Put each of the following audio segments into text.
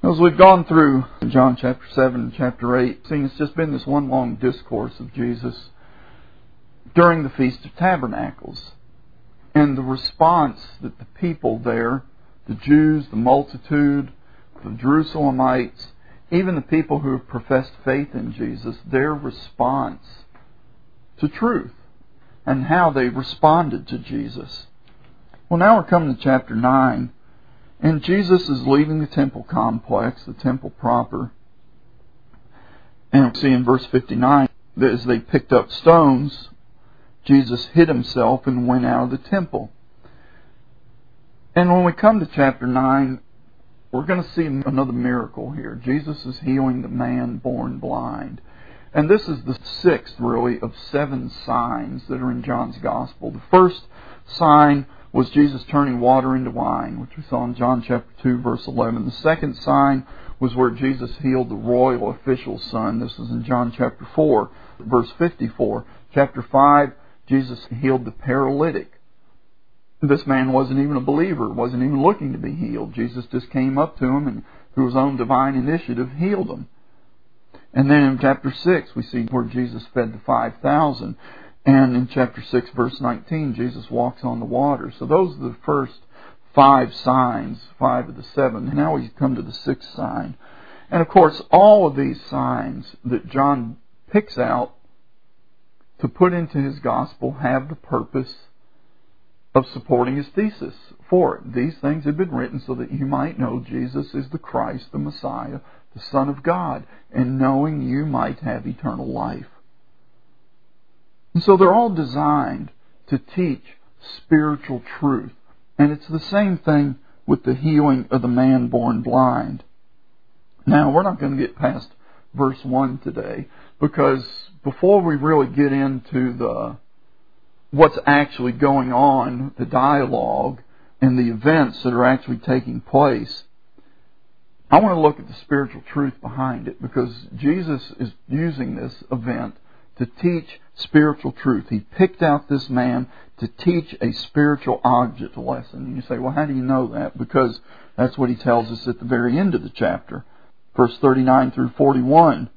As we've gone through John chapter 7 and chapter 8, seeing it's just been this one long discourse of Jesus during the Feast of Tabernacles. And the response that the people there, the Jews, the multitude, the Jerusalemites, even the people who have professed faith in Jesus, their response to truth and how they responded to Jesus. Well, now we're coming to chapter 9. And Jesus is leaving the temple complex, the temple proper. And we see in verse 59 that as they picked up stones, Jesus hid himself and went out of the temple. And when we come to chapter 9, we're going to see another miracle here. Jesus is healing the man born blind. And this is the sixth, really, of 7 signs that are in John's Gospel. The first sign was Jesus turning water into wine, which we saw in John chapter 2, verse 11. The second sign was where Jesus healed the royal official's son. This is in John chapter 4, verse 54. Chapter 5, Jesus healed the paralytic. This man wasn't even a believer, wasn't even looking to be healed. Jesus just came up to him and through his own divine initiative healed him. And then in chapter 6, we see where Jesus fed the 5,000. And in chapter 6, verse 19, Jesus walks on the water. So those are the first 5 signs, 5 of the 7. Now we come to the 6th sign. And of course, all of these signs that John picks out to put into his gospel have the purpose of supporting his thesis for it. These things have been written so that you might know Jesus is the Christ, the Messiah, the Son of God, and knowing you might have eternal life. And so they're all designed to teach spiritual truth. And it's the same thing with the healing of the man born blind. Now, we're not going to get past verse 1 today, because before we really get into what's actually going on, the dialogue and the events that are actually taking place, I want to look at the spiritual truth behind it, because Jesus is using this event to teach spiritual truth. He picked out this man to teach a spiritual object lesson. And you say, well, how do you know that? Because that's what he tells us at the very end of the chapter. Verse 39 through 41.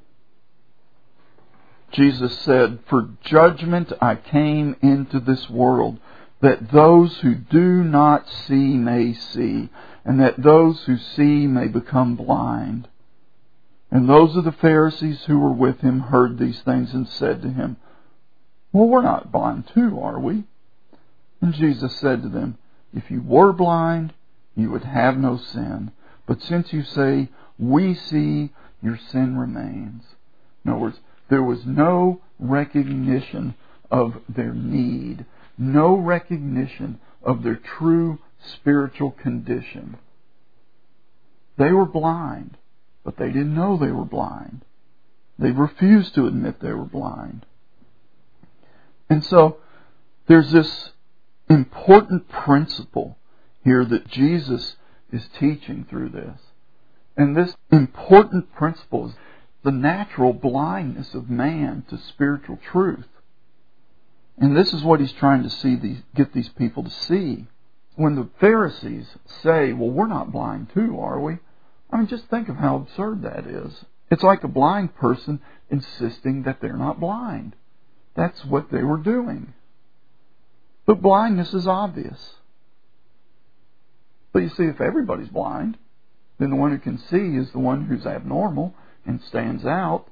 Jesus said, "For judgment I came into this world, that those who do not see may see, and that those who see may become blind." And those of the Pharisees who were with him heard these things and said to him, "Well, we're not blind too, are we?" And Jesus said to them, "If you were blind, you would have no sin. But since you say, 'We see,' your sin remains." In other words, there was no recognition of their need, no recognition of their true spiritual condition. They were blind, but they didn't know they were blind. They refused to admit they were blind. And so there's this important principle here that Jesus is teaching through this. And this important principle is the natural blindness of man to spiritual truth. And this is what he's trying to get these people to see. When the Pharisees say, "Well, we're not blind too, are we?" I mean, just think of how absurd that is. It's like a blind person insisting that they're not blind. That's what they were doing. But blindness is obvious. But you see, if everybody's blind, then the one who can see is the one who's abnormal and stands out.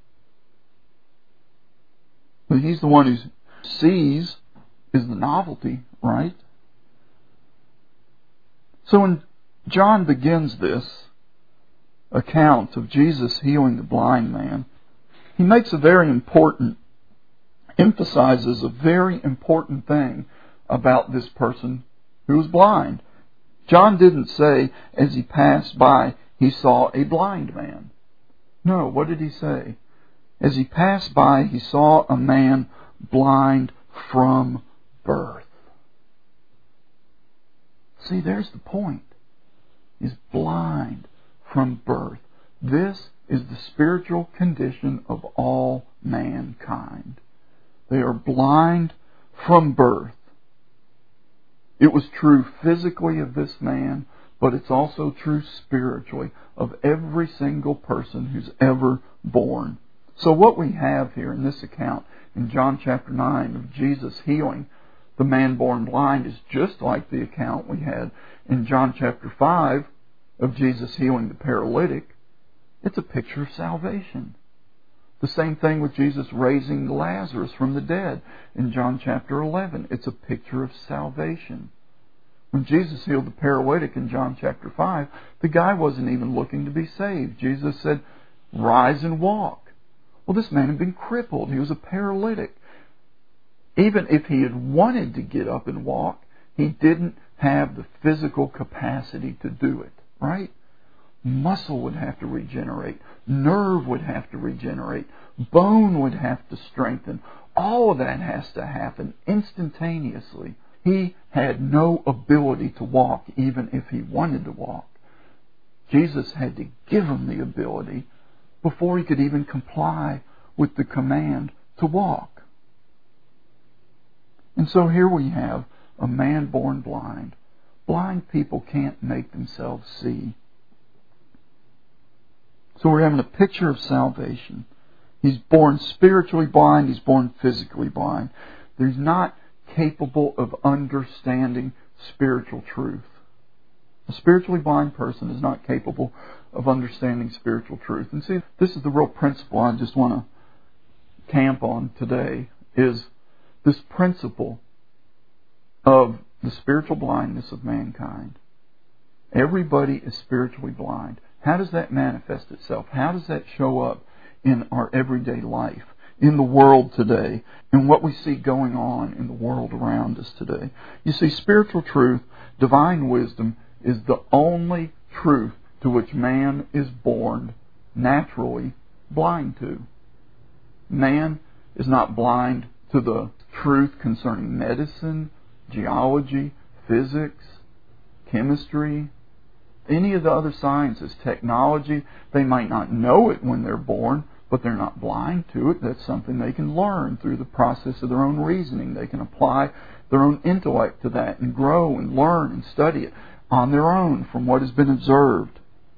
But he's the one who sees is the novelty, right? So when John begins this account of Jesus healing the blind man, he emphasizes a very important thing about this person who was blind. John didn't say, as he passed by, he saw a blind man. No, what did he say? As he passed by, he saw a man blind from birth. See, there's the point. He's blind from birth. This is the spiritual condition of all mankind. They are blind from birth. It was true physically of this man, but it's also true spiritually of every single person who's ever born. So what we have here in this account in John chapter 9 of Jesus healing the man born blind is just like the account we had in John chapter 5 of Jesus healing the paralytic. It's a picture of salvation. The same thing with Jesus raising Lazarus from the dead in John chapter 11. It's a picture of salvation. When Jesus healed the paralytic in John chapter 5, the guy wasn't even looking to be saved. Jesus said, "Rise and walk." Well, this man had been crippled. He was a paralytic. Even if he had wanted to get up and walk, he didn't have the physical capacity to do it, right? Muscle would have to regenerate. Nerve would have to regenerate. Bone would have to strengthen. All of that has to happen instantaneously. He had no ability to walk even if he wanted to walk. Jesus had to give him the ability before he could even comply with the command to walk. And so here we have a man born blind. Blind people can't make themselves see. So we're having a picture of salvation. He's born spiritually blind. He's born physically blind. He's not capable of understanding spiritual truth. A spiritually blind person is not capable of understanding spiritual truth. And see, this is the real principle I just want to camp on today, is this principle of the spiritual blindness of mankind. Everybody is spiritually blind. How does that manifest itself? How does that show up in our everyday life, in the world today, and what we see going on in the world around us today? You see, spiritual truth, divine wisdom, is the only truth to which man is born naturally blind to. Man is not blind to the truth concerning medicine, geology, physics, chemistry, any of the other sciences, technology. They might not know it when they're born, but they're not blind to it. That's something they can learn through the process of their own reasoning. They can apply their own intellect to that and grow and learn and study it on their own from what has been observed.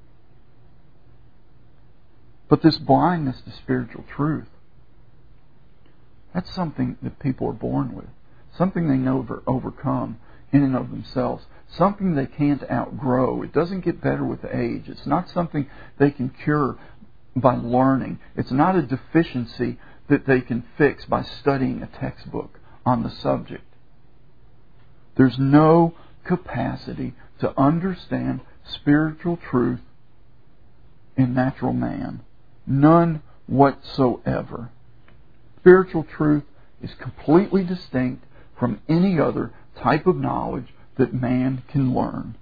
But this blindness to spiritual truth, that's something that people are born with. Something they never overcome in and of themselves. Something they can't outgrow. It doesn't get better with age. It's not something they can cure by learning. It's not a deficiency that they can fix by studying a textbook on the subject. There's no capacity to understand spiritual truth in natural man. None whatsoever. Spiritual truth is completely distinct from any other type of knowledge that man can learn.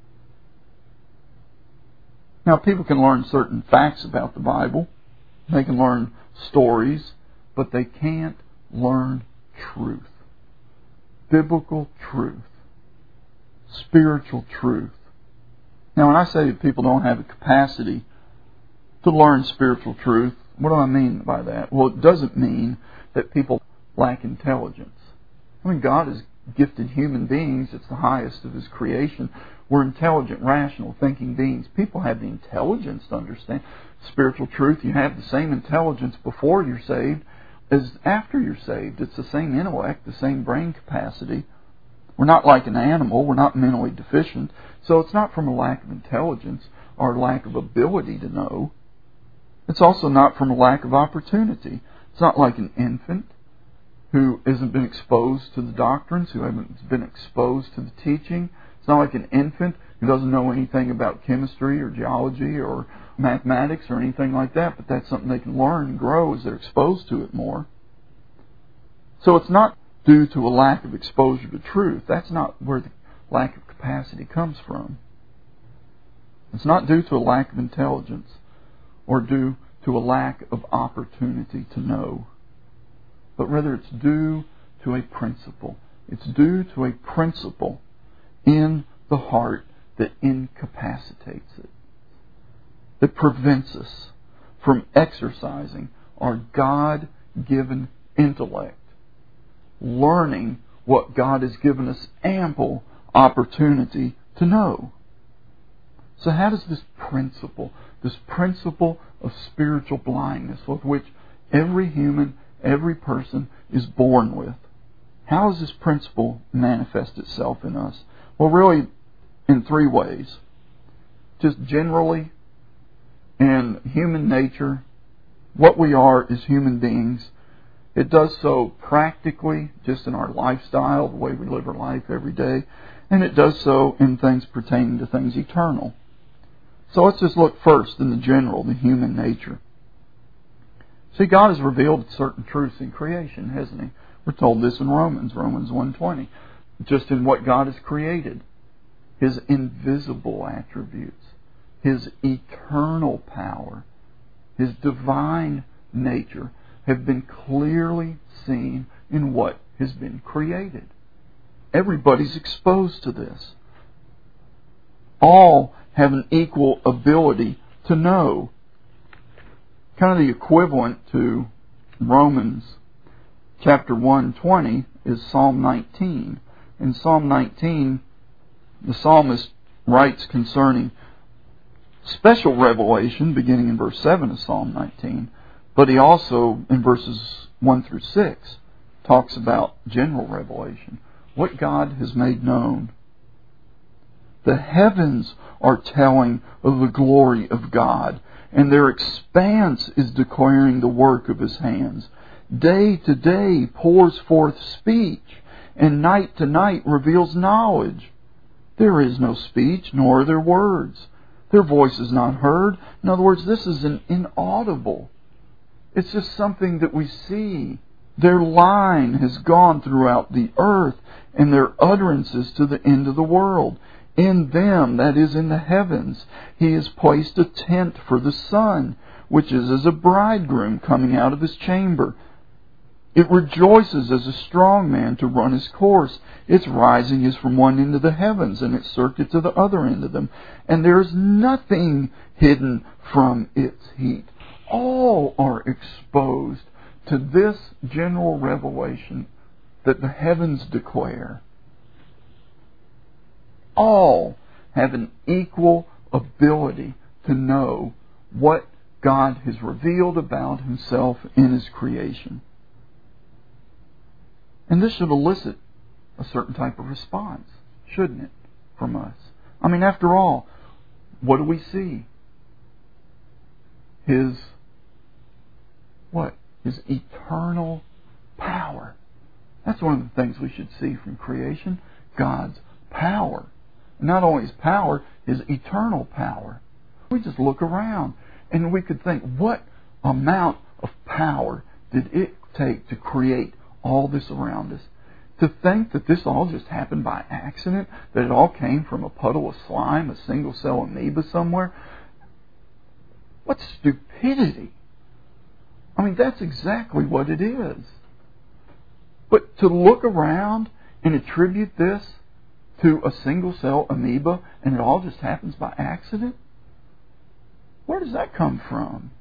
Now, people can learn certain facts about the Bible. They can learn stories, but they can't learn truth. Biblical truth. Spiritual truth. Now, when I say that people don't have the capacity to learn spiritual truth, what do I mean by that? Well, it doesn't mean that people lack intelligence. I mean, God has gifted human beings. It's the highest of His creation. We're intelligent, rational, thinking beings. People have the intelligence to understand spiritual truth. You have the same intelligence before you're saved as after you're saved. It's the same intellect, the same brain capacity. We're not like an animal. We're not mentally deficient. So it's not from a lack of intelligence or lack of ability to know. It's also not from a lack of opportunity. It's not like an infant who hasn't been exposed to the doctrines, who hasn't been exposed to the teaching. It's not like an infant who doesn't know anything about chemistry or geology or mathematics or anything like that, but that's something they can learn and grow as they're exposed to it more. So it's not due to a lack of exposure to truth. That's not where the lack of capacity comes from. It's not due to a lack of intelligence or due to a lack of opportunity to know, but rather it's due to a principle. It's due to a principle in the heart that incapacitates it, that prevents us from exercising our God-given intellect, learning what God has given us ample opportunity to know. So how does this principle of spiritual blindness with which every human, every person is born with, how does this principle manifest itself in us? Well, really in three ways. Just generally, in human nature, what we are as human beings. It does so practically, just in our lifestyle, the way we live our life every day, and it does so in things pertaining to things eternal. So let's just look first in the general, the human nature. See, God has revealed certain truths in creation, hasn't He? We're told this in Romans 1:20. Just in what God has created, His invisible attributes, His eternal power, His divine nature have been clearly seen in what has been created. Everybody's exposed to this. All have an equal ability to know. Kind of the equivalent to Romans chapter 1:20 is Psalm 19. In Psalm 19, the psalmist writes concerning special revelation, beginning in verse 7 of Psalm 19, but he also, in verses 1 through 6, talks about general revelation, what God has made known. The heavens are telling of the glory of God, and their expanse is declaring the work of His hands. Day to day pours forth speech, and night to night reveals knowledge. There is no speech, nor are there words. Their voice is not heard. In other words, this is an inaudible. It's just something that we see. Their line has gone throughout the earth, and their utterances to the end of the world. In them, that is, in the heavens, He has placed a tent for the sun, which is as a bridegroom coming out of his chamber. It rejoices as a strong man to run his course. Its rising is from one end of the heavens, and its circuit to the other end of them. And there is nothing hidden from its heat. All are exposed to this general revelation that the heavens declare. All have an equal ability to know what God has revealed about Himself in His creation. And this should elicit a certain type of response, shouldn't it, from us? I mean, after all, what do we see? His eternal power. That's one of the things we should see from creation, God's power. Not only His power, His eternal power. We just look around and we could think, what amount of power did it take to create all this around us? To think that this all just happened by accident, that it all came from a puddle of slime, a single cell amoeba somewhere. What stupidity! I mean, that's exactly what it is. But to look around and attribute this to a single cell amoeba and it all just happens by accident? Where does that come from?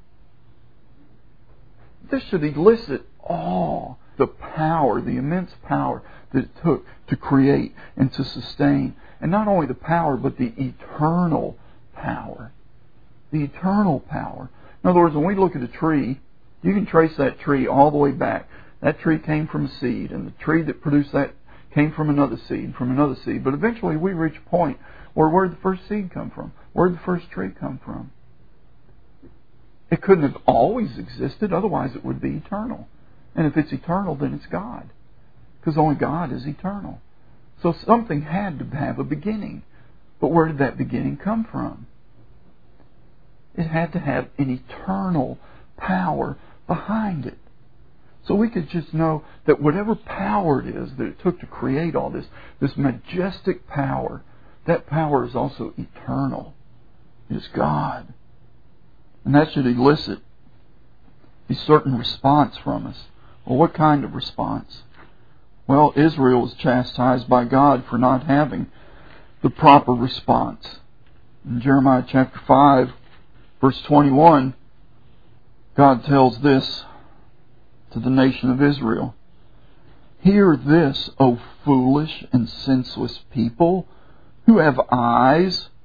This should elicit awe. The power, the immense power that it took to create and to sustain. And not only the power, but the eternal power. The eternal power. In other words, when we look at a tree, you can trace that tree all the way back. That tree came from a seed, and the tree that produced that came from another seed, But eventually we reach a point where did the first seed come from? Where did the first tree come from? It couldn't have always existed, otherwise it would be eternal. And if it's eternal, then it's God. Because only God is eternal. So something had to have a beginning. But where did that beginning come from? It had to have an eternal power behind it. So we could just know that whatever power it is that it took to create all this majestic power, that power is also eternal. It is God. And that should elicit a certain response from us. Well, what kind of response? Well, Israel was chastised by God for not having the proper response. In Jeremiah chapter 5, verse 21, God tells this to the nation of Israel. Hear this, O foolish and senseless people, who have eyes,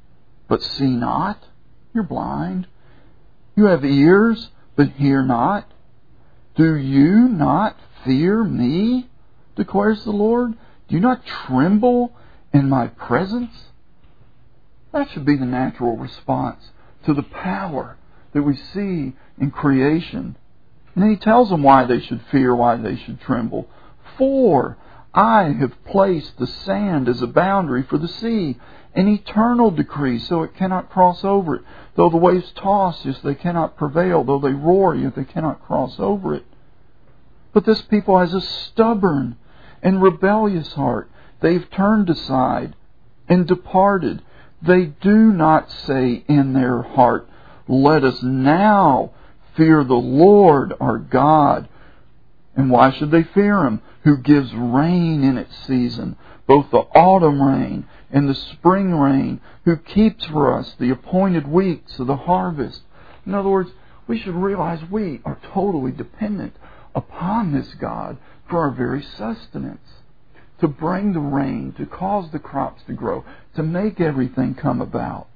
but see not? You're blind. You have ears, but hear not. Do you not fear me, declares the Lord? Do you not tremble in my presence? That should be the natural response to the power that we see in creation. And then he tells them why they should fear, why they should tremble. For I have placed the sand as a boundary for the sea, an eternal decree, so it cannot cross over it. Though the waves toss, yet they cannot prevail. Though they roar, yet they cannot cross over it. But this people has a stubborn and rebellious heart. They've turned aside and departed. They do not say in their heart, let us now fear the Lord our God. And why should they fear Him? Who gives rain in its season, both the autumn rain and the spring rain, who keeps for us the appointed weeks of the harvest. In other words, we should realize we are totally dependent upon this God for our very sustenance, to bring the rain, to cause the crops to grow, to make everything come about.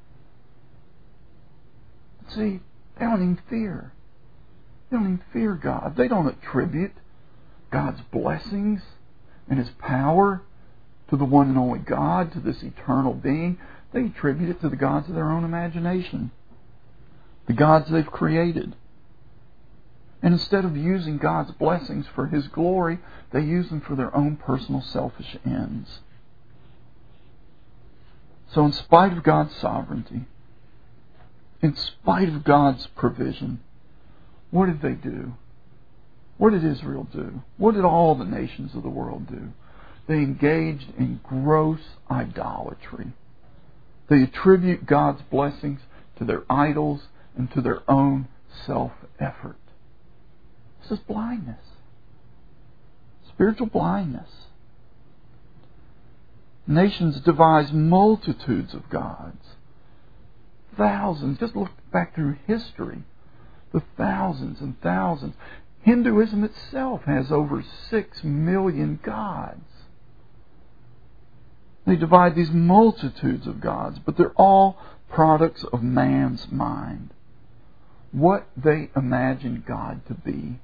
See, they don't even fear. They don't even fear God. They don't attribute God's blessings and His power to the one and only God, to this eternal being. They attribute it to the gods of their own imagination, the gods they've created. And instead of using God's blessings for His glory, they use them for their own personal selfish ends. So in spite of God's sovereignty, in spite of God's provision, what did they do? What did Israel do? What did all the nations of the world do? They engaged in gross idolatry. They attribute God's blessings to their idols and to their own self-effort. This is blindness. Spiritual blindness. Nations devise multitudes of gods. Thousands. Just look back through history. The thousands and thousands. Hinduism itself has over 6 million gods. They divide these multitudes of gods, but they're all products of man's mind. What they imagine God to be.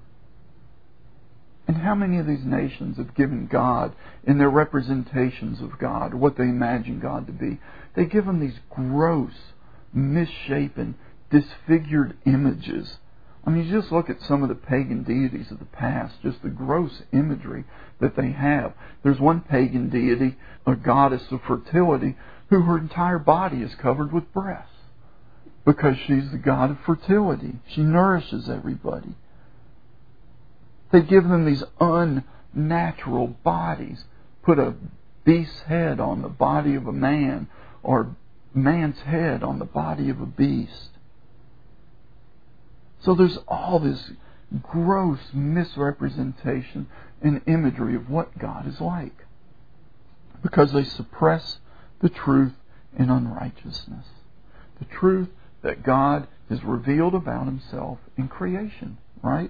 And how many of these nations have given God, in their representations of God, what they imagine God to be? They give Him these gross, misshapen, disfigured images. I mean, you just look at some of the pagan deities of the past, just the gross imagery that they have. There's one pagan deity, a goddess of fertility, who her entire body is covered with breasts because she's the god of fertility. She nourishes everybody. They give them these unnatural bodies. Put a beast's head on the body of a man, or man's head on the body of a beast. So there's all this gross misrepresentation and imagery of what God is like, because they suppress the truth in unrighteousness. The truth that God has revealed about Himself in creation, right?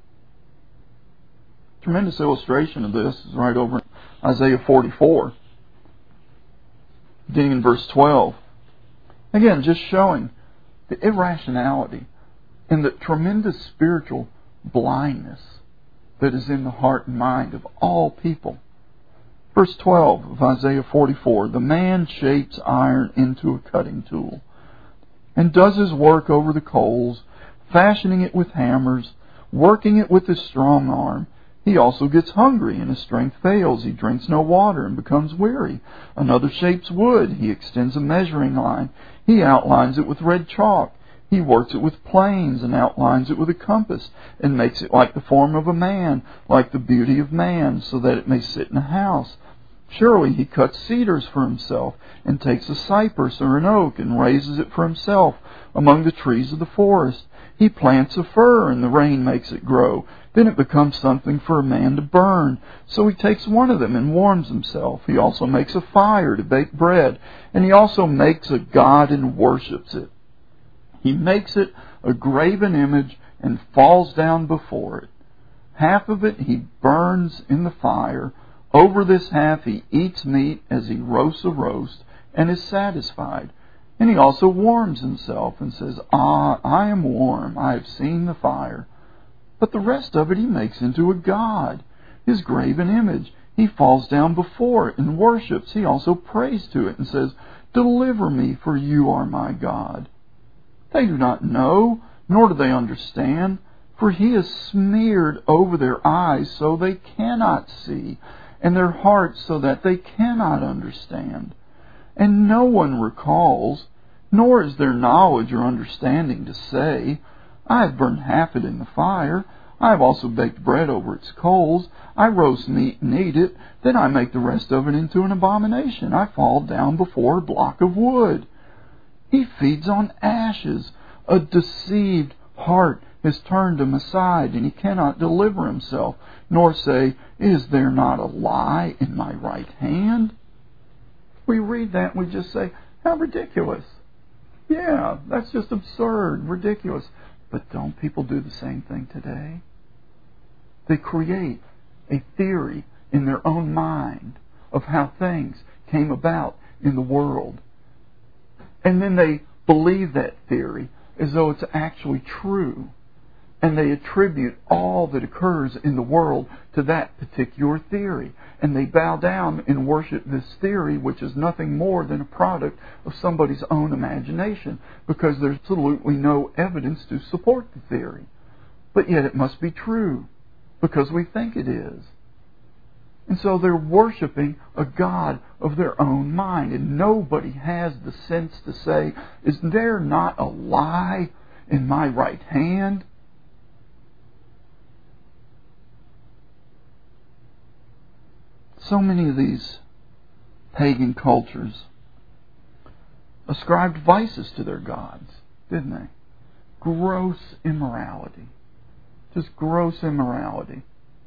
Tremendous illustration of this is right over in Isaiah 44, beginning in verse 12. Again, just showing the irrationality and the tremendous spiritual blindness that is in the heart and mind of all people. Verse 12 of Isaiah 44, the man shapes iron into a cutting tool and does his work over the coals, fashioning it with hammers, working it with his strong arm. He also gets hungry and his strength fails. He drinks no water and becomes weary. Another shapes wood. He extends a measuring line. He outlines it with red chalk. He works it with planes and outlines it with a compass and makes it like the form of a man, like the beauty of man, so that it may sit in a house. Surely he cuts cedars for himself and takes a cypress or an oak and raises it for himself among the trees of the forest. He plants a fir and the rain makes it grow. Then it becomes something for a man to burn. So he takes one of them and warms himself. He also makes a fire to bake bread. And he also makes a god and worships it. He makes it a graven image and falls down before it. Half of it he burns in the fire. Over this half he eats meat as he roasts a roast and is satisfied. And he also warms himself and says, "Ah, I am warm, I have seen the fire." But the rest of it he makes into a god, his graven image. He falls down before it and worships. He also prays to it and says, "Deliver me, for you are my God." They do not know, nor do they understand, for he has smeared over their eyes so they cannot see, and their hearts so that they cannot understand. And no one recalls, nor is there knowledge or understanding to say, "I have burned half it in the fire. I have also baked bread over its coals. I roast meat and eat it. Then I make the rest of it into an abomination. I fall down before a block of wood." He feeds on ashes. A deceived heart has turned him aside, and he cannot deliver himself, nor say, "Is there not a lie in my right hand?" We read that and we just say, how ridiculous. Yeah, that's just absurd, ridiculous. But don't people do the same thing today? They create a theory in their own mind of how things came about in the world. And then they believe that theory as though it's actually true. And they attribute all that occurs in the world to that particular theory. And they bow down and worship this theory, which is nothing more than a product of somebody's own imagination, because there's absolutely no evidence to support the theory. But yet it must be true, because we think it is. And so they're worshiping a God of their own mind. And nobody has the sense to say, "Is there not a lie in my right hand?" So many of these pagan cultures ascribed vices to their gods, didn't they? Gross immorality. Just gross immorality.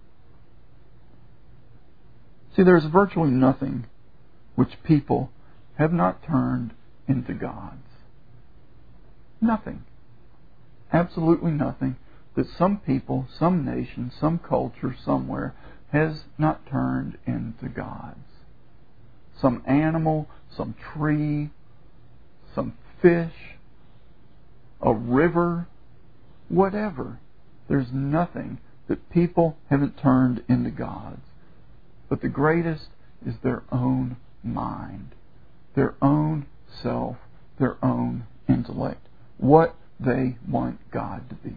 See, there's virtually nothing which people have not turned into gods. Nothing. Absolutely nothing that some people, some nation, some culture, somewhere has not turned into gods. Some animal, some tree, some fish, a river, whatever. There's nothing that people haven't turned into gods. But the greatest is their own mind, their own self, their own intellect, what they want God to be.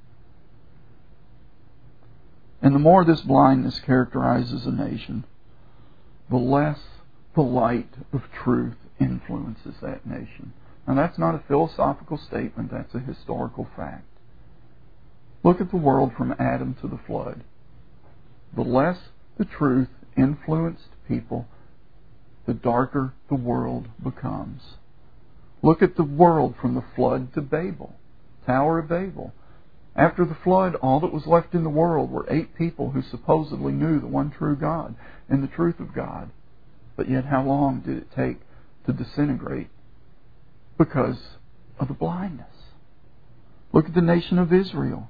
And the more this blindness characterizes a nation, the less the light of truth influences that nation. Now that's not a philosophical statement, that's a historical fact. Look at the world from Adam to the flood. The less the truth influenced people, the darker the world becomes. Look at the world from the flood to Babel, Tower of Babel. After the flood, all that was left in the world were 8 people who supposedly knew the one true God and the truth of God. But yet how long did it take to disintegrate? Because of the blindness. Look at the nation of Israel.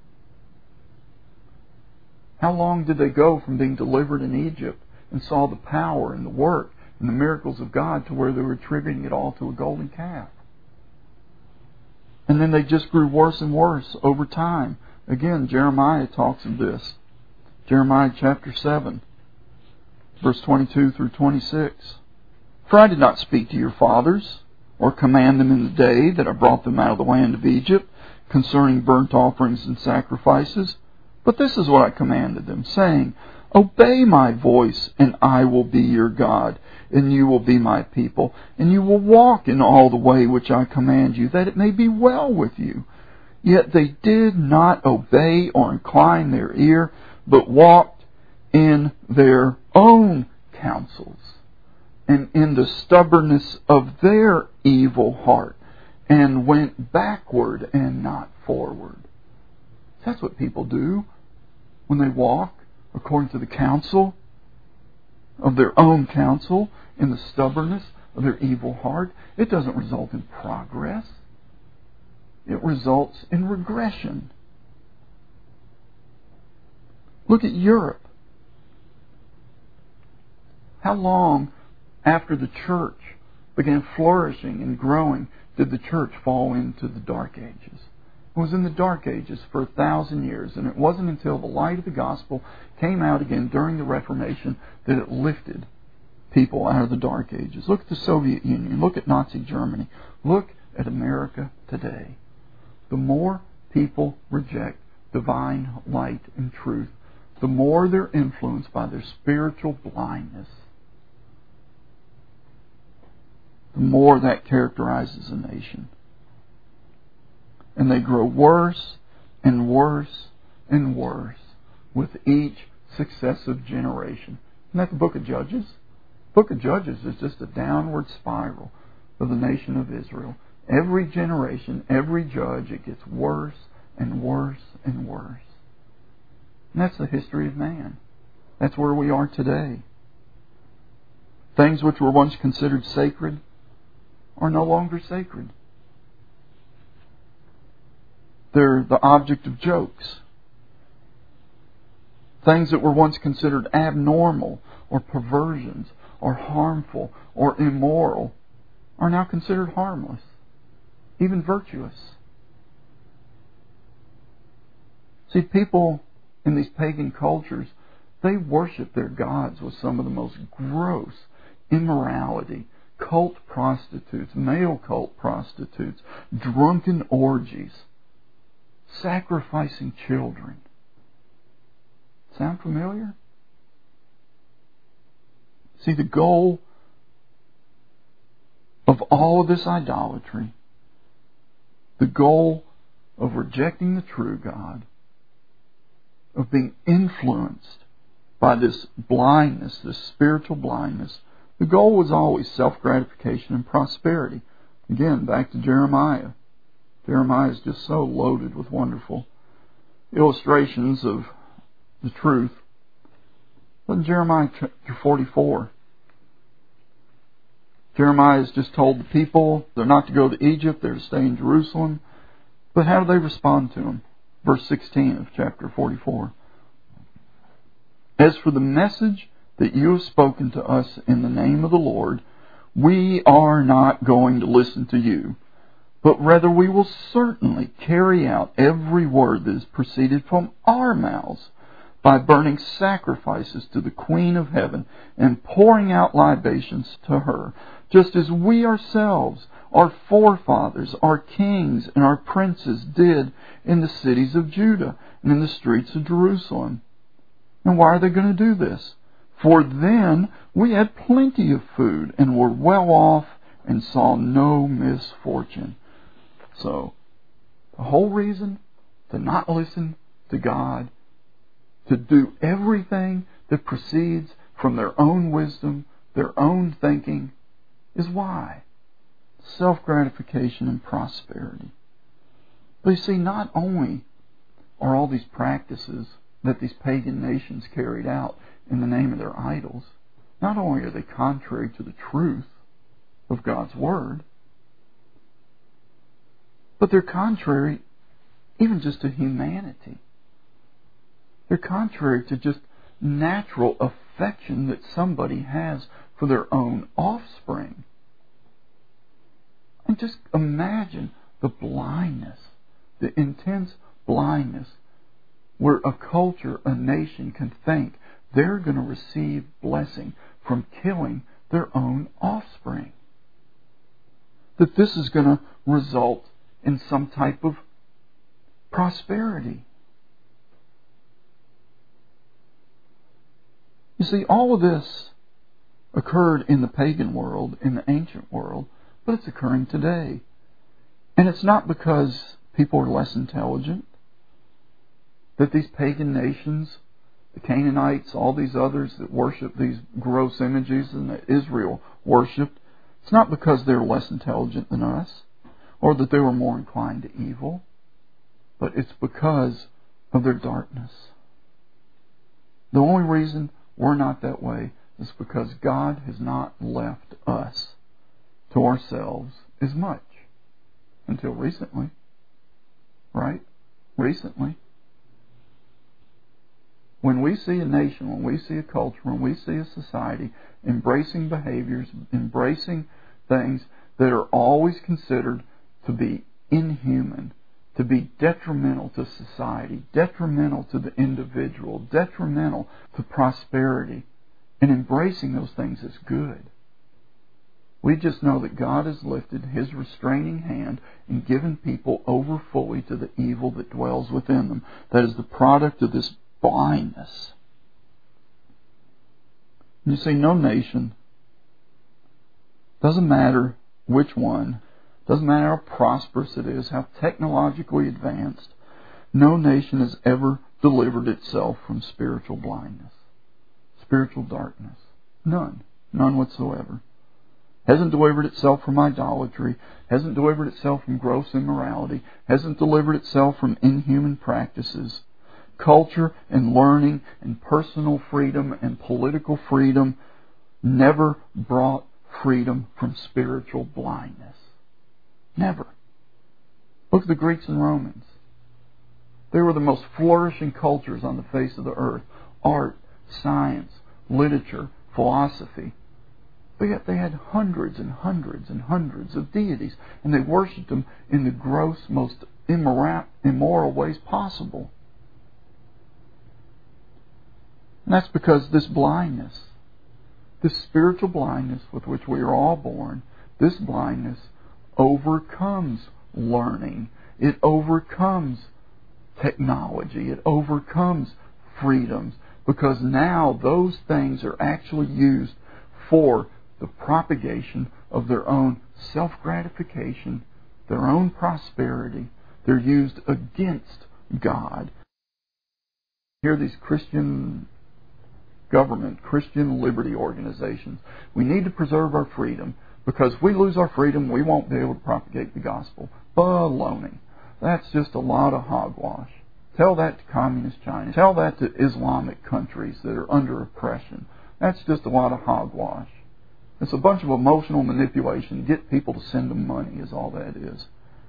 How long did they go from being delivered in Egypt and saw the power and the work and the miracles of God to where they were attributing it all to a golden calf? And then they just grew worse and worse over time. Again, Jeremiah talks of this. Jeremiah chapter 7, verse 22 through 26. "For I did not speak to your fathers, or command them in the day that I brought them out of the land of Egypt, concerning burnt offerings and sacrifices. But this is what I commanded them, saying, Obey my voice, and I will be your God, and you will be my people, and you will walk in all the way which I command you, that it may be well with you. Yet they did not obey or incline their ear, but walked in their own counsels, and in the stubbornness of their evil heart, and went backward and not forward." That's what people do when they walk according to the counsel of their own counsel, in the stubbornness of their evil heart. It doesn't result in progress. It results in regression. Look at Europe. How long after the church began flourishing and growing, did the church fall into the Dark Ages. It was in the Dark Ages for 1,000 years, and it wasn't until the light of the gospel came out again during the Reformation that it lifted people out of the Dark Ages. Look at the Soviet Union. Look at Nazi Germany. Look at America today. The more people reject divine light and truth, the more they're influenced by their spiritual blindness. The more that characterizes a nation. And they grow worse and worse and worse with each successive generation. Isn't that the book of Judges? The book of Judges is just a downward spiral of the nation of Israel. Every generation, every judge, it gets worse and worse and worse. And that's the history of man. That's where we are today. Things which were once considered sacred are no longer sacred. They're the object of jokes. Things that were once considered abnormal or perversions or harmful or immoral are now considered harmless, even virtuous. See, people in these pagan cultures, they worship their gods with some of the most gross immorality, cult prostitutes, male cult prostitutes, drunken orgies, sacrificing children. Sound familiar? See, the goal of all of this idolatry, the goal of rejecting the true God, of being influenced by this blindness, this spiritual blindness, the goal was always self-gratification and prosperity. Again, back to Jeremiah. Jeremiah is just so loaded with wonderful illustrations of the truth. But in Jeremiah chapter 44, Jeremiah has just told the people they're not to go to Egypt, they're to stay in Jerusalem. But how do they respond to him? Verse 16 of chapter 44. As for the message that you have spoken to us in the name of the Lord, we are not going to listen to you, but rather we will certainly carry out every word that has proceeded from our mouths by burning sacrifices to the Queen of Heaven and pouring out libations to her, just as we ourselves, our forefathers, our kings, and our princes did in the cities of Judah and in the streets of Jerusalem. And why are they going to do this? For then we had plenty of food and were well off and saw no misfortune. So, the whole reason to not listen to God, to do everything that proceeds from their own wisdom, their own thinking, is why? Self-gratification and prosperity. But you see, not only are all these practices that these pagan nations carried out in the name of their idols, not only are they contrary to the truth of God's Word, but they're contrary even just to humanity. They're contrary to just natural affection that somebody has for their own offspring. And just imagine the blindness, the intense blindness, where a culture, a nation can think they're going to receive blessing from killing their own offspring. That this is going to result in some type of prosperity. You see, all of this occurred in the pagan world, in the ancient world, but it's occurring today. And it's not because people are less intelligent, that these pagan nations, the Canaanites, all these others that worship these gross images and that Israel worshipped, it's not because they're less intelligent than us or that they were more inclined to evil, but it's because of their darkness. The only reason we're not that way is because God has not left us to ourselves as much until recently. Right? Recently. When we see a nation, when we see a culture, when we see a society embracing behaviors, embracing things that are always considered to be inhuman, to be detrimental to society, detrimental to the individual, detrimental to prosperity, and embracing those things as good. We just know that God has lifted His restraining hand and given people over fully to the evil that dwells within them. That is the product of this blindness. You see, no nation, doesn't matter which one, doesn't matter how prosperous it is, how technologically advanced, no nation has ever delivered itself from spiritual blindness, spiritual darkness. None. None whatsoever. Hasn't delivered itself from idolatry, hasn't delivered itself from gross immorality, hasn't delivered itself from inhuman practices. Culture and learning and personal freedom and political freedom never brought freedom from spiritual blindness. Never. Look at the Greeks and Romans. They were the most flourishing cultures on the face of the earth. Art, science, literature, philosophy. But yet they had hundreds and hundreds and hundreds of deities, and they worshipped them in the gross, most immoral ways possible. And that's because this blindness, this spiritual blindness with which we are all born, this blindness overcomes learning. It overcomes technology. It overcomes freedoms, because now those things are actually used for the propagation of their own self-gratification, their own prosperity. They're used against God. Here, these Christian government, Christian liberty organizations, we need to preserve our freedom, because if we lose our freedom, we won't be able to propagate the gospel. Baloney. That's just a lot of hogwash. Tell that to communist China. Tell that to Islamic countries that are under oppression. That's just a lot of hogwash. It's a bunch of emotional manipulation to get people to send them money is all that is.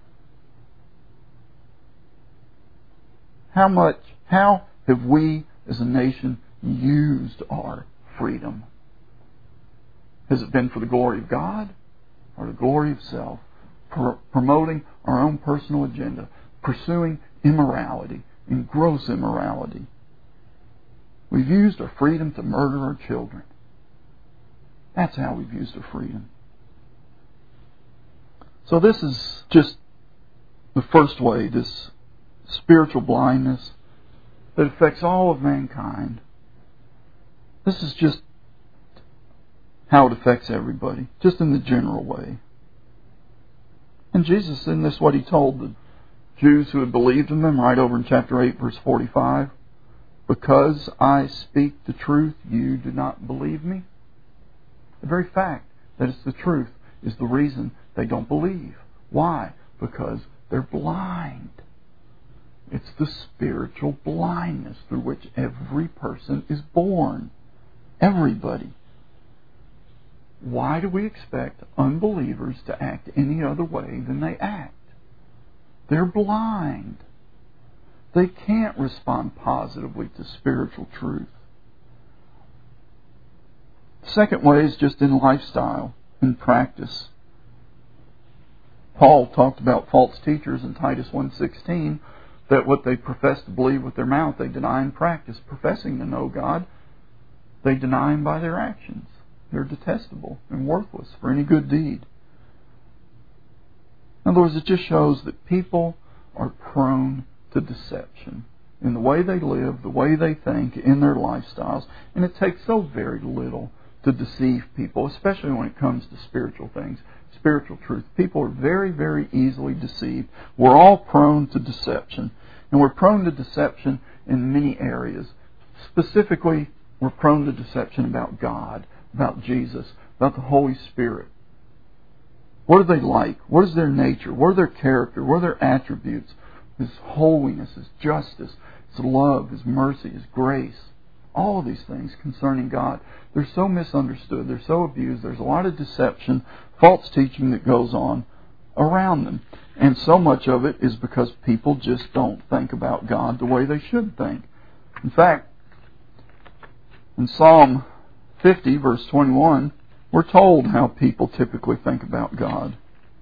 How have we as a nation used our freedom? Has it been for the glory of God or the glory of self? Promoting our own personal agenda, pursuing immorality and gross immorality. We've used our freedom to murder our children. That's how we've used our freedom. So this is just the first way, this spiritual blindness that affects all of mankind. This is just how it affects everybody, just in the general way. And Jesus, in this, what He told the Jews who had believed in Him, right over in chapter 8, verse 45, because I speak the truth, you do not believe me. The very fact that it's the truth is the reason they don't believe. Why? Because they're blind. It's the spiritual blindness through which every person is born. Everybody. Why do we expect unbelievers to act any other way than they act? They're blind. They can't respond positively to spiritual truth. The second way is just in lifestyle, in practice. Paul talked about false teachers in Titus 1:16, that what they profess to believe with their mouth, they deny in practice. Professing to know God, they deny Him by their actions. They're detestable and worthless for any good deed. In other words, it just shows that people are prone to deception in the way they live, the way they think, in their lifestyles. And it takes so very little to deceive people, especially when it comes to spiritual things, spiritual truth. People are very, very easily deceived. We're all prone to deception. And we're prone to deception in many areas. Specifically, we're prone to deception about God, about Jesus, about the Holy Spirit. What are they like? What is their nature? What are their character? What are their attributes? His holiness, His justice, His love, His mercy, His grace. All of these things concerning God. They're so misunderstood. They're so abused. There's a lot of deception, false teaching that goes on around them. And so much of it is because people just don't think about God the way they should think. In fact, in Psalm 50, verse 21, We're told how people typically think about God.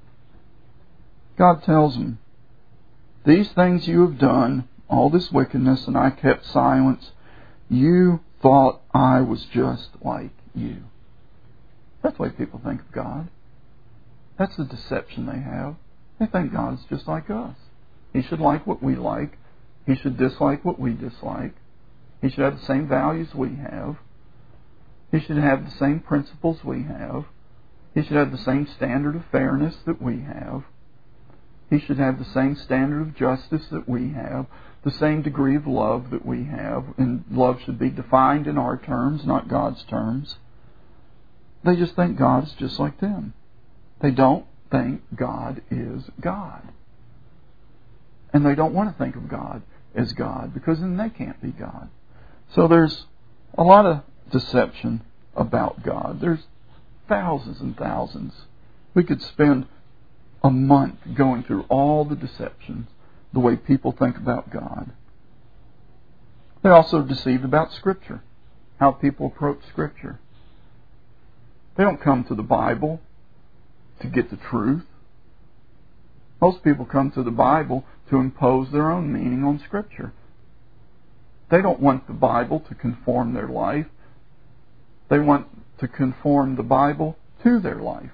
God tells them, "These things you have done, all this wickedness, and I kept silence. You thought I was just like you." That's the way people think of God. That's the deception they have. They think God is just like us. He should like what we like. He should dislike what we dislike. He should have the same values we have. He should have the same principles we have. He should have the same standard of fairness that we have. He should have the same standard of justice that we have, the same degree of love that we have, and love should be defined in our terms, not God's terms. They just think God is just like them. They don't think God is God. And they don't want to think of God as God, because then they can't be God. So there's a lot of deception about God. There's thousands and thousands. We could spend a month going through all the deceptions, the way people think about God. They're also deceived about Scripture, how people approach Scripture. They don't come to the Bible to get the truth. Most people come to the Bible to impose their own meaning on Scripture. They don't want the Bible to conform their life. They want to conform the Bible to their life,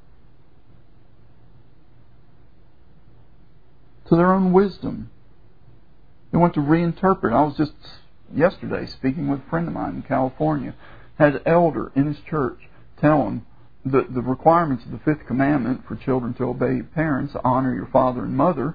to their own wisdom. They want to reinterpret. I was just yesterday speaking with a friend of mine in California, had an elder in his church tell him that the requirements of the fifth commandment for children to obey parents, honor your father and mother,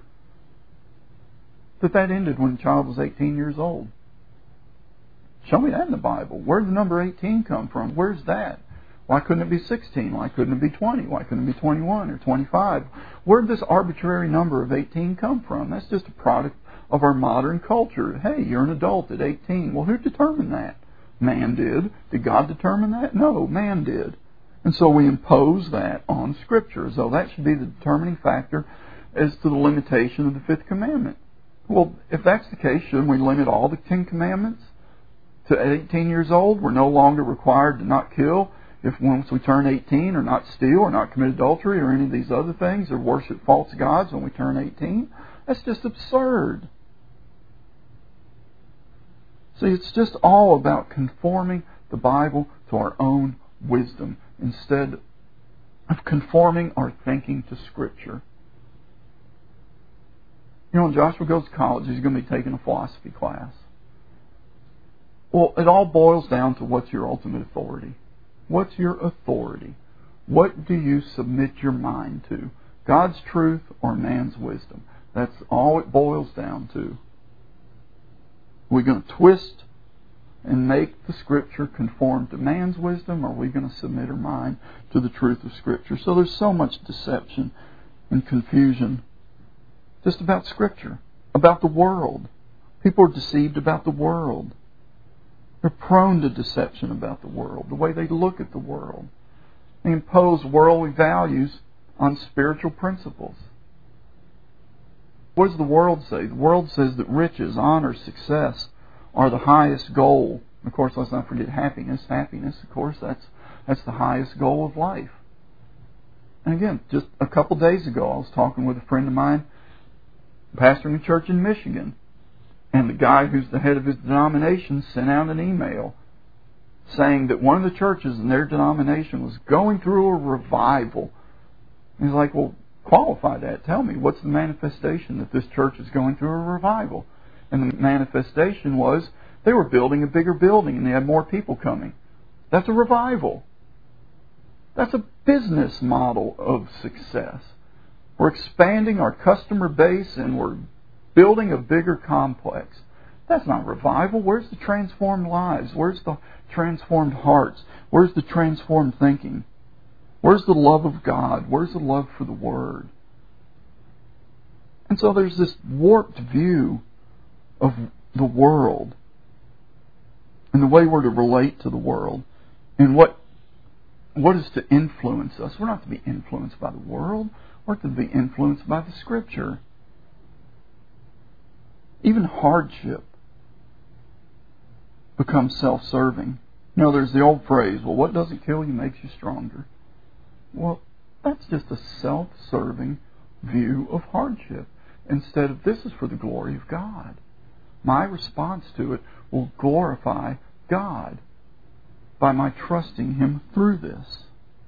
that ended when the child was 18 years old. Show me that in the Bible. Where did the number 18 come from? Where's that? Why couldn't it be 16? Why couldn't it be 20? Why couldn't it be 21 or 25? Where did this arbitrary number of 18 come from? That's just a product of our modern culture. Hey, you're an adult at 18. Well, who determined that? Man did. Did God determine that? No, man did. And so we impose that on Scripture, as though that should be the determining factor as to the limitation of the fifth commandment. Well, if that's the case, shouldn't we limit all the 10 commandments to 18 years old? We're no longer required to not kill if once we turn 18, or not steal, or not commit adultery, or any of these other things, or worship false gods when we turn 18. That's just absurd. See, it's just all about conforming the Bible to our own wisdom instead of conforming our thinking to Scripture. You know, when Joshua goes to college, he's going to be taking a philosophy class. Well, it all boils down to what's your ultimate authority. What's your authority? What do you submit your mind to? God's truth or man's wisdom? That's all it boils down to. Are we going to twist and make the Scripture conform to man's wisdom, or are we going to submit our mind to the truth of Scripture? So there's so much deception and confusion just about Scripture, about the world. People are deceived about the world. They're prone to deception about the world, the way they look at the world. They impose worldly values on spiritual principles. What does the world say? The world says that riches, honor, success are the highest goal. Of course, let's not forget happiness. Happiness, of course, that's the highest goal of life. And again, just a couple days ago, I was talking with a friend of mine, pastoring a church in Michigan. And the guy who's the head of his denomination sent out an email saying that one of the churches in their denomination was going through a revival. And he's like, well, qualify that. Tell me, what's the manifestation that this church is going through a revival? And the manifestation was they were building a bigger building and they had more people coming. That's a revival. That's a business model of success. We're expanding our customer base and we're building a bigger complex. That's not revival. Where's the transformed lives? Where's the transformed hearts? Where's the transformed thinking? Where's the love of God? Where's the love for the Word? And so there's this warped view of the world and the way we're to relate to the world and what is to influence us. We're not to be influenced by the world. We're to be influenced by the Scripture. Even hardship becomes self-serving There's the old phrase, well, what doesn't kill you makes you stronger. Well, that's just a self-serving view of hardship. Instead of, this is for the glory of God. My response to it will glorify God by my trusting Him through this.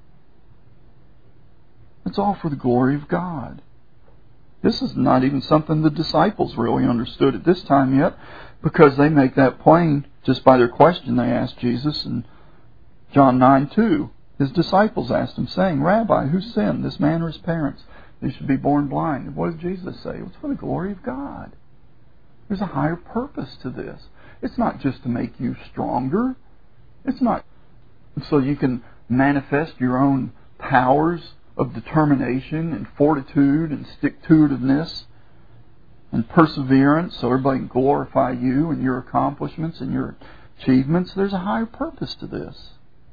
It's all for the glory of God. This is not even something the disciples really understood at this time yet, because they make that plain just by their question they asked Jesus in John 9:2. His disciples asked Him, saying, Rabbi, who sinned, this man or his parents, that he should be born blind? And what did Jesus say? It's for the glory of God. There's a higher purpose to this. It's not just to make you stronger. It's not so you can manifest your own powers of determination and fortitude and stick-to-itiveness and perseverance so everybody can glorify you and your accomplishments and your achievements. There's a higher purpose to this.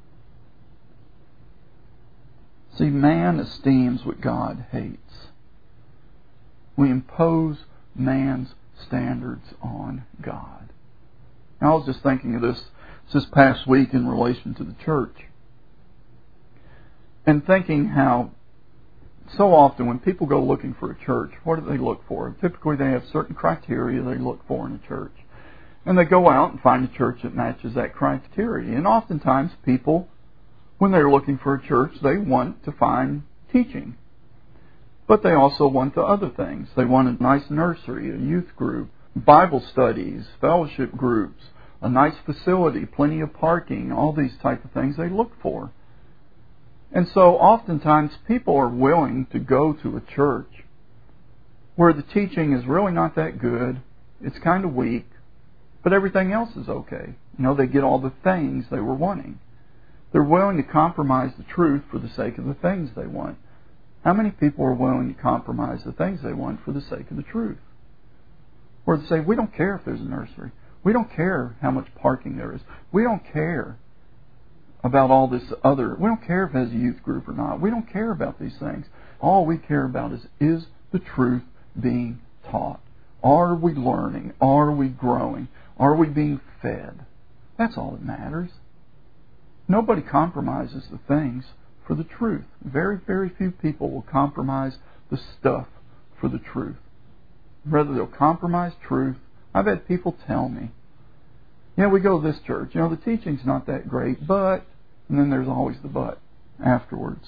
See, man esteems what God hates. We impose man's standards on God. Now, I was just thinking of this past week in relation to the church. And thinking how so often when people go looking for a church, what do they look for? Typically they have certain criteria they look for in a church. And they go out and find a church that matches that criteria. And oftentimes people, when they're looking for a church, they want to find teaching. But they also want the other things. They want a nice nursery, a youth group, Bible studies, fellowship groups, a nice facility, plenty of parking, all these type of things they look for. And so oftentimes people are willing to go to a church where the teaching is really not that good, it's kind of weak, but everything else is okay. They get all the things they were wanting. They're willing to compromise the truth for the sake of the things they want. How many people are willing to compromise the things they want for the sake of the truth? Or they say, we don't care if there's a nursery. We don't care how much parking there is. We don't care about all this other. We don't care if it has a youth group or not. We don't care about these things. All we care about is the truth being taught? Are we learning? Are we growing? Are we being fed? That's all that matters. Nobody compromises the things for the truth. Very, very few people will compromise the stuff for the truth. Rather, they'll compromise truth. I've had people tell me, we go to this church. The teaching's not that great, but... And then there's always the but afterwards.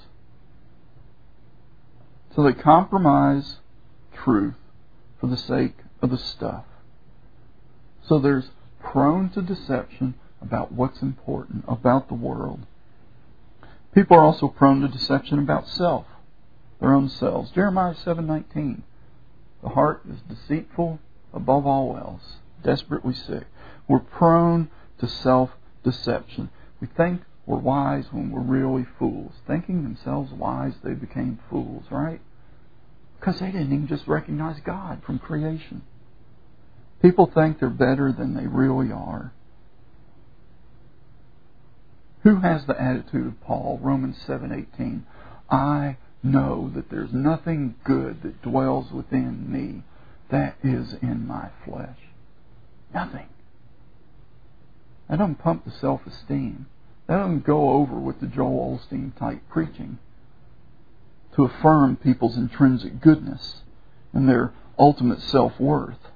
So they compromise truth for the sake of the stuff. So there's prone to deception about what's important, about the world. People are also prone to deception about self, their own selves. Jeremiah 7:19. The heart is deceitful above all else, desperately sick. We're prone to self-deception. We think we're wise when we're really fools. Thinking themselves wise, they became fools, right? Because they didn't even just recognize God from creation. People think they're better than they really are. Who has the attitude of Paul? Romans 7:18. I know that there's nothing good that dwells within me, that is in my flesh. Nothing. That doesn't pump the self-esteem. That doesn't go over with the Joel Osteen type preaching to affirm people's intrinsic goodness and their ultimate self-worth.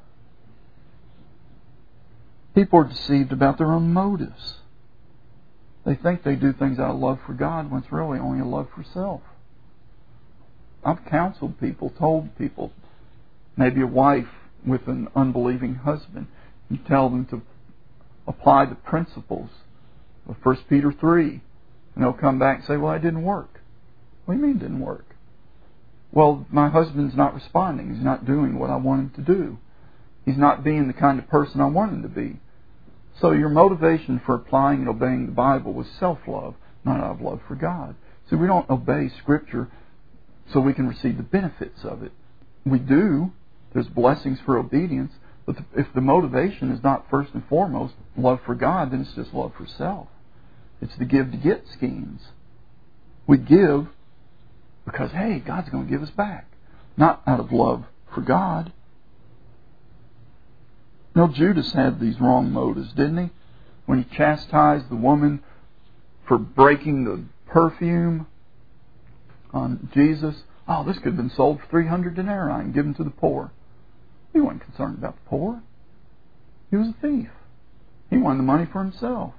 People are deceived about their own motives. They think they do things out of love for God when it's really only a love for self. I've counseled people, told people, maybe a wife with an unbelieving husband, you tell them to apply the principles of 1 Peter 3, and they'll come back and say, well, it didn't work. What do you mean it didn't work? Well, my husband's not responding. He's not doing what I want him to do. He's not being the kind of person I want him to be. So your motivation for applying and obeying the Bible was self-love, not out of love for God. See, we don't obey Scripture so we can receive the benefits of it. We do. There's blessings for obedience. But if the motivation is not first and foremost love for God, then it's just love for self. It's the give-to-get schemes. We give because, hey, God's going to give us back. Not out of love for God. No, Judas had these wrong motives, didn't he? when He chastised the woman for breaking the perfume on Jesus. Oh, this could have been sold for 300 denarii and given to the poor. He wasn't concerned about the poor. He was a thief. He wanted the money for himself.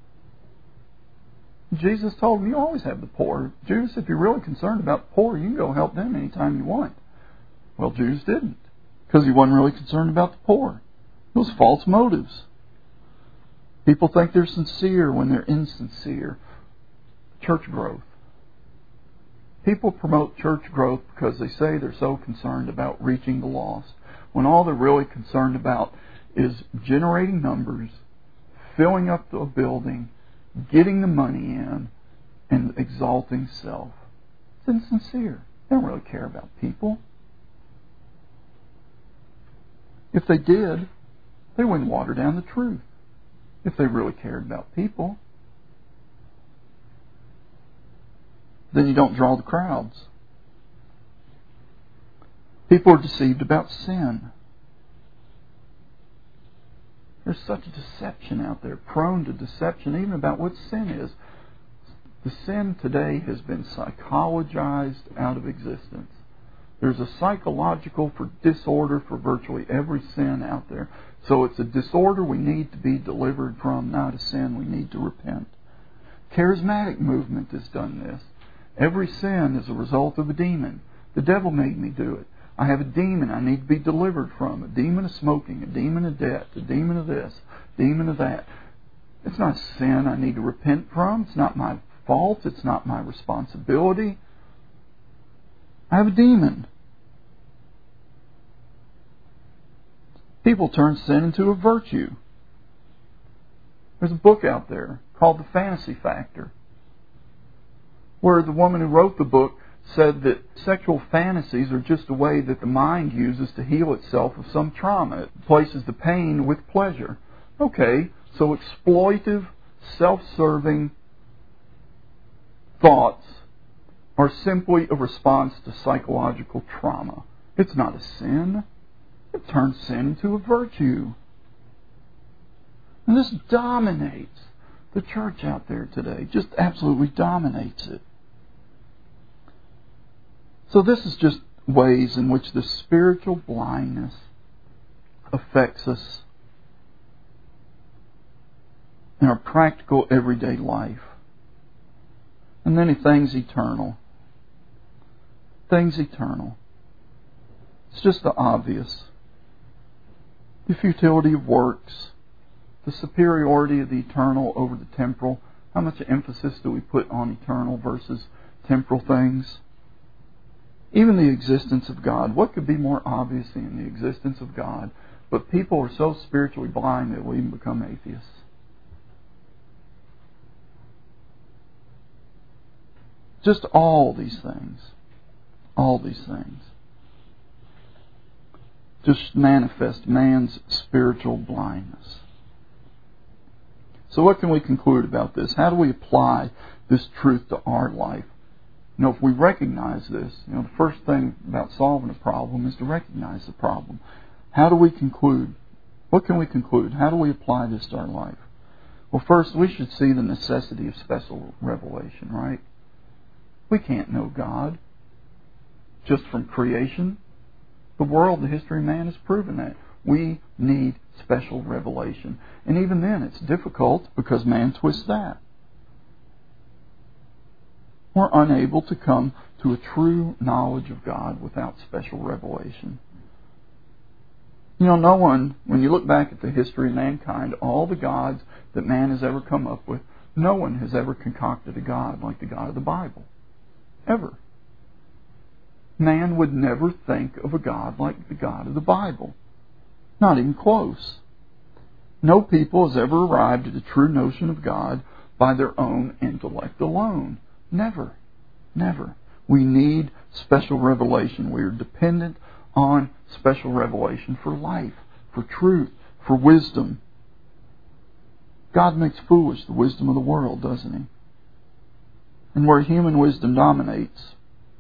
Jesus told him, you always have the poor. Judas, if you're really concerned about the poor, you can go help them anytime you want. Well, Judas didn't, because he wasn't really concerned about the poor. It was false motives. People think they're sincere when they're insincere. Church growth. People promote church growth because they say they're so concerned about reaching the lost, when all they're really concerned about is generating numbers, filling up the building, getting the money in, and exalting self. It's insincere. They don't really care about people. If they did, they wouldn't water down the truth. If they really cared about people, then you don't draw the crowds. People are deceived about sin. There's such a deception out there, prone to deception, even about what sin is. The sin today has been psychologized out of existence. There's a psychological disorder for virtually every sin out there. So it's a disorder we need to be delivered from, not a sin we need to repent. Charismatic movement has done this. Every sin is a result of a demon. The devil made me do it. I have a demon I need to be delivered from. A demon of smoking, a demon of debt, a demon of this, a demon of that. It's not a sin I need to repent from. It's not my fault. It's not my responsibility. I have a demon. People turn sin into a virtue. There's a book out there called The Fantasy Factor, where the woman who wrote the book said that sexual fantasies are just a way that the mind uses to heal itself of some trauma. It replaces the pain with pleasure. Okay, so exploitive, self-serving thoughts are simply a response to psychological trauma. It's not a sin. It turns sin into a virtue. And this dominates the church out there today. Just absolutely dominates it. So this is just ways in which the spiritual blindness affects us in our practical everyday life. And then things eternal. Things eternal. It's just the obvious. The futility of works. The superiority of the eternal over the temporal. How much emphasis do we put on eternal versus temporal things? Even the existence of God. What could be more obvious than the existence of God? But people are so spiritually blind that we even become atheists. Just all these things. All these things. Just manifest man's spiritual blindness. So what can we conclude about this? How do we apply this truth to our life? You know, if we recognize this, the first thing about solving a problem is to recognize the problem. How do we conclude? What can we conclude? How do we apply this to our life? Well, first, we should see the necessity of special revelation, right? We can't know God just from creation. The world, the history of man has proven that. We need special revelation. And even then, it's difficult because man twists that. We're unable to come to a true knowledge of God without special revelation. No one, when you look back at the history of mankind, all the gods that man has ever come up with, no one has ever concocted a God like the God of the Bible. Ever. Man would never think of a God like the God of the Bible. Not even close. No people has ever arrived at a true notion of God by their own intellect alone. Never. Never. We need special revelation. We are dependent on special revelation for life, for truth, for wisdom. God makes foolish the wisdom of the world, doesn't He? And where human wisdom dominates,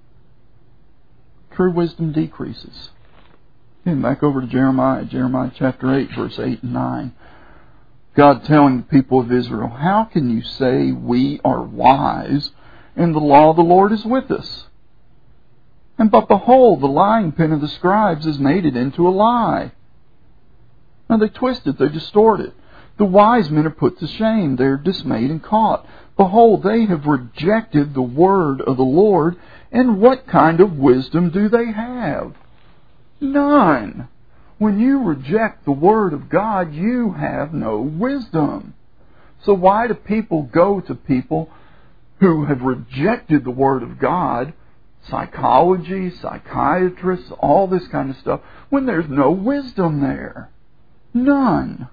true wisdom decreases. Back over to Jeremiah chapter 8, verse 8 and 9. God telling the people of Israel, how can you say we are wise and the law of the Lord is with us? But behold, the lying pen of the scribes has made it into a lie. Now they twist it, they distort it. The wise men are put to shame, they are dismayed and caught. Behold, they have rejected the word of the Lord, and what kind of wisdom do they have? None. When you reject the word of God, you have no wisdom. So why do people go to people who have rejected the word of God, psychology, psychiatrists, all this kind of stuff, when there's no wisdom there? None.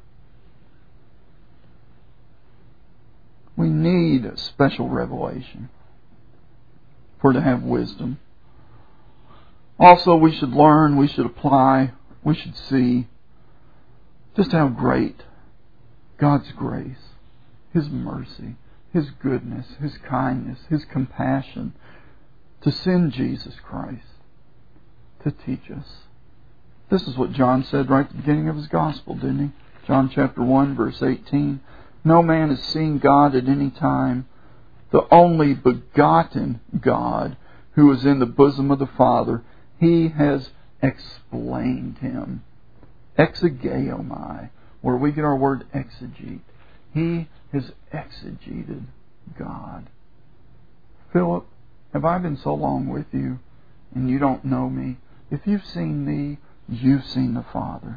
We need a special revelation for to have wisdom. Also, we should learn, we should apply, we should see just how great God's grace, His mercy, His goodness, His kindness, His compassion to send Jesus Christ to teach us. This is what John said right at the beginning of his gospel, didn't he? John chapter 1, verse 18. No man has seen God at any time. The only begotten God who is in the bosom of the Father, He has explained Him. Exegeomai, where we get our word exegete. He has exegeted God. Philip, have I been so long with you and you don't know me? If you've seen me, you've seen the Father.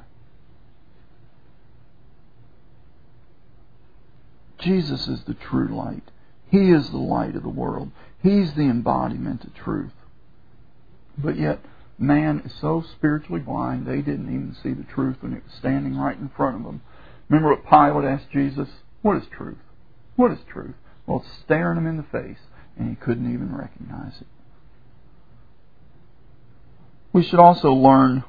Jesus is the true light. He is the light of the world. He's the embodiment of truth. But yet, man is so spiritually blind, they didn't even see the truth when it was standing right in front of them. Remember what Pilate asked Jesus? What is truth? What is truth? Well, it's staring him in the face, and he couldn't even recognize it. We should also learn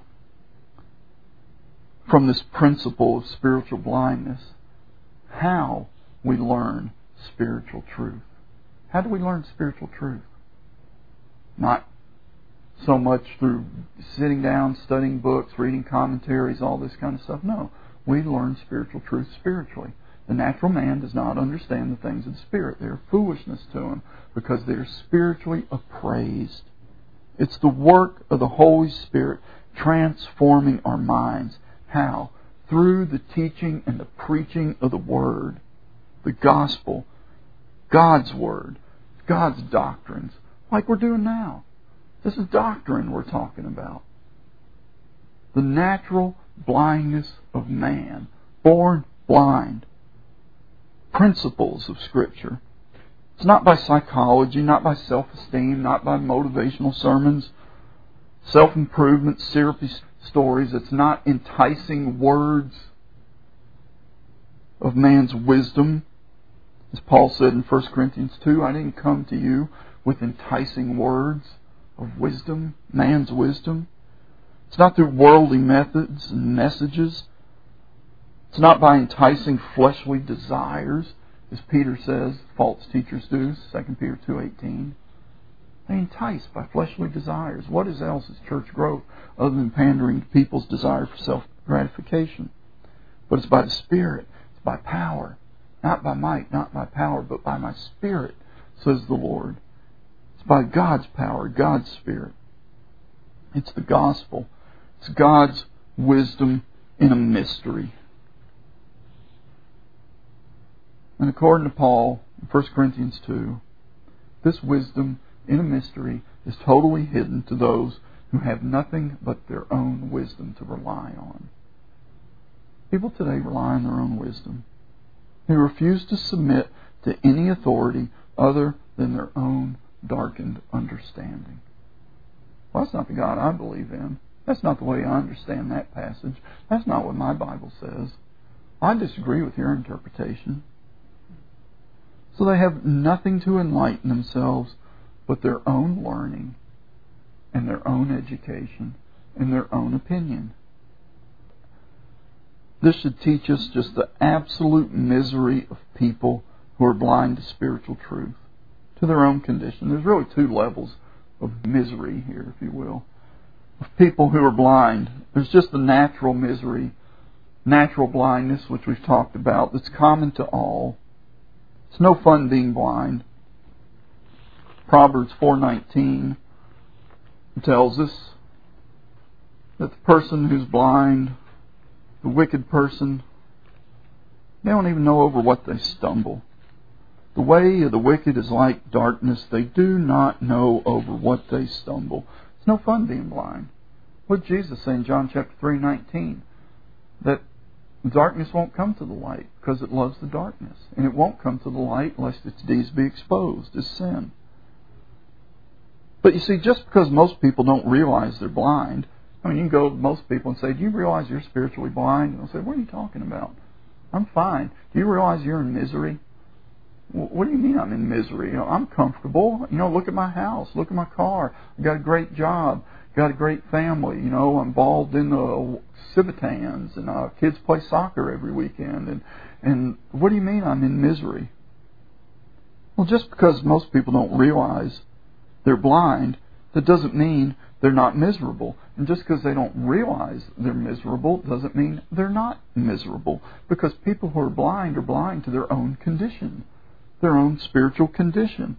from this principle of spiritual blindness how we learn spiritual truth. How do we learn spiritual truth? Not so much through sitting down, studying books, reading commentaries, all this kind of stuff. No, we learn spiritual truth spiritually. The natural man does not understand the things of the Spirit. They are foolishness to him because they are spiritually appraised. It's the work of the Holy Spirit transforming our minds. How? Through the teaching and the preaching of the Word. The gospel, God's Word, God's doctrines, like we're doing now. This is doctrine we're talking about. The natural blindness of man, born blind. Principles of Scripture. It's not by psychology, not by self-esteem, not by motivational sermons, self-improvement, syrupy stories. It's not enticing words of man's wisdom. As Paul said in 1 Corinthians 2, I didn't come to you with enticing words of wisdom, man's wisdom. It's not through worldly methods and messages. It's not by enticing fleshly desires, as Peter says false teachers do, 2 Peter 2:18. They entice by fleshly desires. What else is church growth other than pandering to people's desire for self-gratification? But it's by the Spirit. It's by power. Not by might, not by power, but by my Spirit, says the Lord. It's by God's power, God's Spirit. It's the gospel. It's God's wisdom in a mystery. And according to Paul, in 1 Corinthians 2, this wisdom in a mystery is totally hidden to those who have nothing but their own wisdom to rely on. People today rely on their own wisdom. They refuse to submit to any authority other than their own darkened understanding. Well, that's not the God I believe in. That's not the way I understand that passage. That's not what my Bible says. I disagree with your interpretation. So they have nothing to enlighten themselves but their own learning and their own education and their own opinion. This should teach us just the absolute misery of people who are blind to spiritual truth, to their own condition. There's really two levels of misery here, if you will. Of people who are blind, there's just the natural misery natural blindness, which we've talked about, that's common to all. It's no fun being blind. Proverbs 4:19 tells us that the person who's blind, the wicked person, they don't even know over what they stumble. The way of the wicked is like darkness. They do not know over what they stumble. It's no fun being blind. What did Jesus say in John chapter 3:19? That darkness won't come to the light because it loves the darkness. And it won't come to the light lest its deeds be exposed as sin. But you see, just because most people don't realize they're blind, I mean, you can go to most people and say, do you realize you're spiritually blind? And they'll say, what are you talking about? I'm fine. Do you realize you're in misery? What do you mean I'm in misery? You know, I'm comfortable. You know, look at my house. Look at my car. I got a great job. Got a great family. You know, I'm involved in the Civitans, and kids play soccer every weekend. And what do you mean I'm in misery? Well, just because most people don't realize they're blind, that doesn't mean they're not miserable. And just because they don't realize they're miserable doesn't mean they're not miserable. Because people who are blind to their own condition, their own spiritual condition.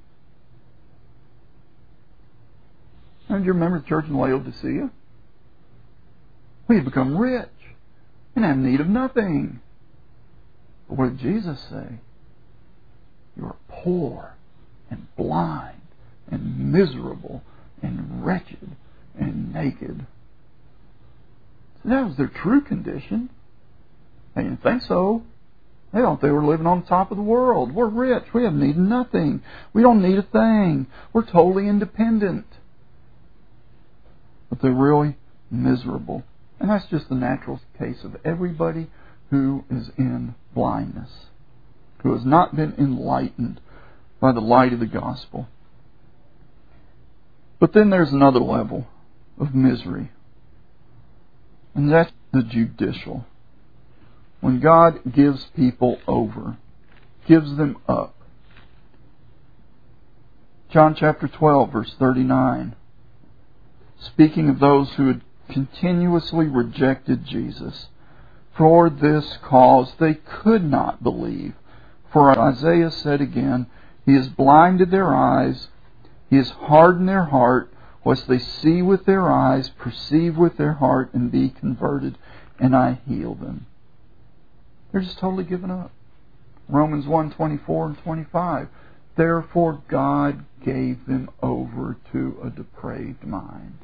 And do you remember the church in Laodicea? We had become rich and have need of nothing. But what did Jesus say? You are poor and blind and miserable and wretched and naked. So that was their true condition. They didn't think so. They thought they were living on the top of the world. We're rich. We have need of nothing. We don't need a thing. We're totally independent. But they're really miserable. And that's just the natural case of everybody who is in blindness, who has not been enlightened by the light of the gospel. But then there's another level of misery, and that's the judicial. When God gives people over, gives them up. John chapter 12, verse 39, speaking of those who had continuously rejected Jesus, for this cause they could not believe. For Isaiah said again, He has blinded their eyes, He has hardened their heart, lest they see with their eyes, perceive with their heart, and be converted, and I heal them. They're just totally given up. Romans 1:24 and 25. Therefore God gave them over to a depraved mind.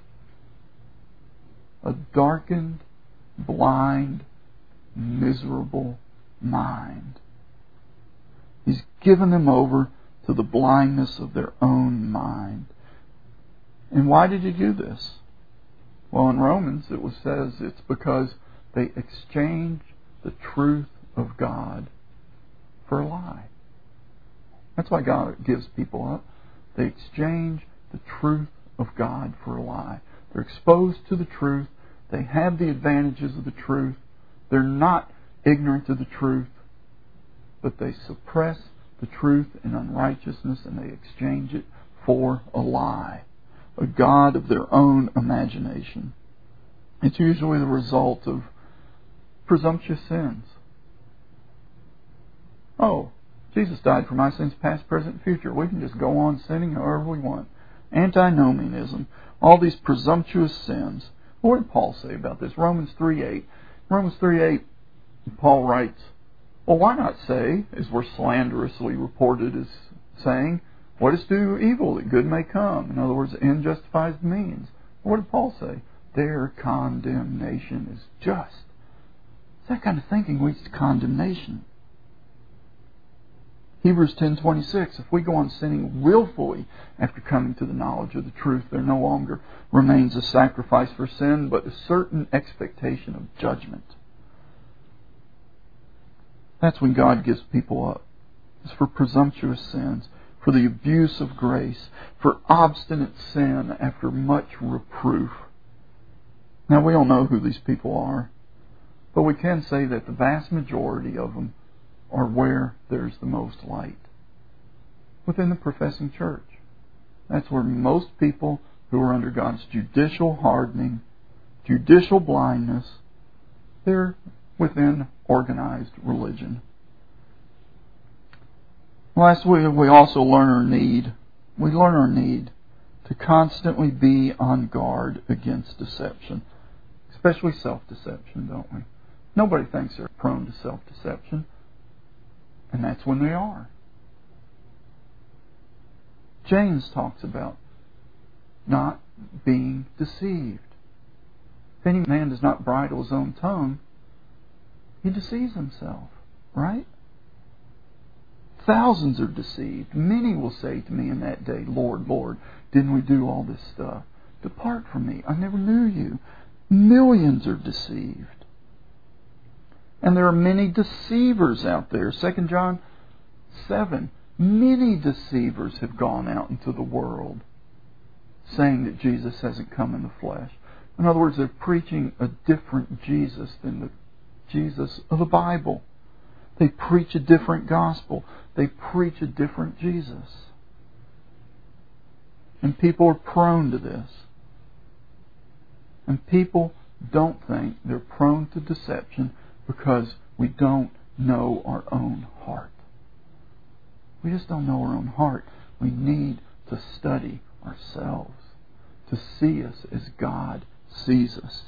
A darkened, blind, miserable mind. He's given them over to the blindness of their own mind. And why did He do this? Well, in Romans it says it's because they exchanged the truth of God for a lie. That's why God gives people up. They exchange the truth of God for a lie. They're exposed to the truth. They have the advantages of the truth. They're not ignorant of the truth, but they suppress the truth in unrighteousness, and they exchange it for a lie, a god of their own imagination. It's usually the result of presumptuous sins. Oh, Jesus died for my sins past, present, and future. We can just go on sinning however we want. Antinomianism. All these presumptuous sins. What did Paul say about this? Romans 3:8. Romans 3:8, Paul writes, well, why not say, as we're slanderously reported as saying, what is to do evil that good may come? In other words, end justifies the means. What did Paul say? Their condemnation is just. It's that kind of thinking leads to condemnation. Hebrews 10:26, if we go on sinning willfully after coming to the knowledge of the truth, there no longer remains a sacrifice for sin, but a certain expectation of judgment. That's when God gives people up. It's for presumptuous sins, for the abuse of grace, for obstinate sin after much reproof. Now, we don't know who these people are, but we can say that the vast majority of them are where there's the most light. Within the professing church. That's where most people who are under God's judicial hardening, judicial blindness, they're within organized religion. Last week, we also learn our need. We learn our need to constantly be on guard against deception, especially self-deception, don't we? Nobody thinks they're prone to self-deception, and that's when they are. James talks about not being deceived. If any man does not bridle his own tongue, he deceives himself, right? Thousands are deceived. Many will say to me in that day, Lord, Lord, didn't we do all this stuff? Depart from me, I never knew you. Millions are deceived. And there are many deceivers out there. 2 John 7, many deceivers have gone out into the world saying that Jesus hasn't come in the flesh. In other words, they're preaching a different Jesus than the Jesus of the Bible. They preach a different gospel. They preach a different Jesus. And people are prone to this. And people don't think they're prone to deception because we don't know our own heart. We just don't know our own heart. We need to study ourselves to see us as God sees us.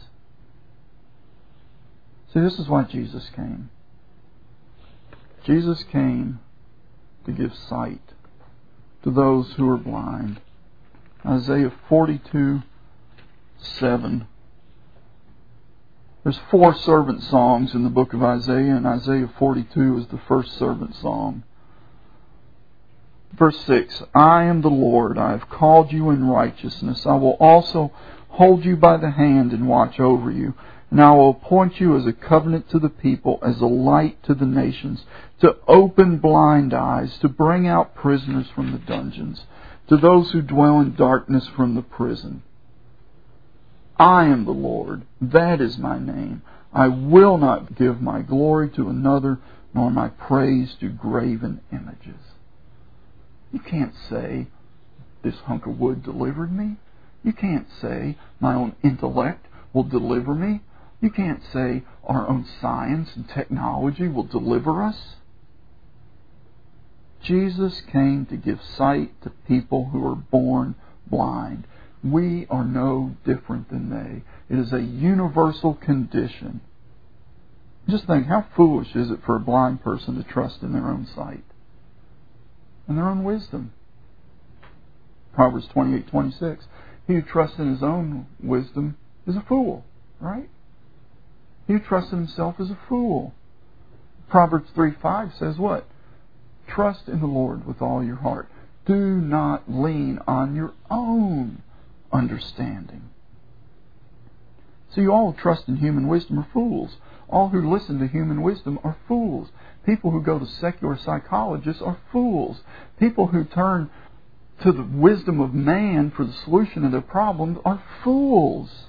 See, this is why Jesus came. Jesus came to give sight to those who are blind. Isaiah 42:7. There's 4 servant songs in the book of Isaiah, and Isaiah 42 is the first servant song. Verse 6, I am the Lord, I have called you in righteousness. I will also hold you by the hand and watch over you. And I will appoint you as a covenant to the people, as a light to the nations, to open blind eyes, to bring out prisoners from the dungeons, to those who dwell in darkness from the prison. I am the Lord, that is my name. I will not give my glory to another, nor my praise to graven images. You can't say, this hunk of wood delivered me. You can't say, my own intellect will deliver me. You can't say, our own science and technology will deliver us. Jesus came to give sight to people who are born blind. We are no different than they. It is a universal condition. Just think, how foolish is it for a blind person to trust in their own sight and their own wisdom? Proverbs 28:26. He who trusts in his own wisdom is a fool, right? He who trusts in himself is a fool. Proverbs 3:5 says what? Trust in the Lord with all your heart. Do not lean on your own understanding. See, all who trust in human wisdom are fools. All who listen to human wisdom are fools. People who go to secular psychologists are fools. People who turn to the wisdom of man for the solution of their problems are fools.